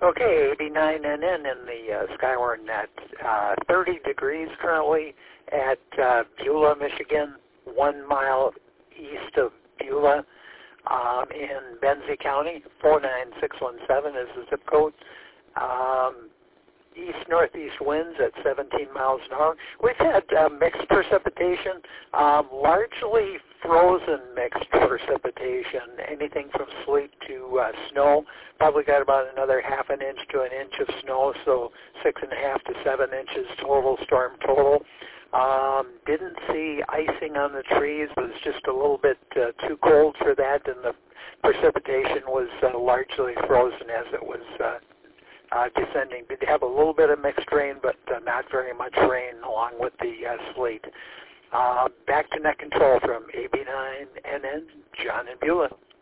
Okay, 89NN in the Skywarn at 30 degrees currently at Beulah, Michigan, 1 mile east of Beulah in Benzie County. 49617 is the zip code. East-northeast winds at 17 miles an hour. We've had mixed precipitation, largely frozen mixed precipitation, anything from sleet to snow. Probably got about another half an inch to an inch of snow, so 6.5 to 7 inches total, storm total. Didn't see icing on the trees. It was just a little bit too cold for that, and the precipitation was largely frozen as it was descending. Did have a little bit of mixed rain, but not very much rain along with the sleet. Back to net control from AB9NN, John in Beulah.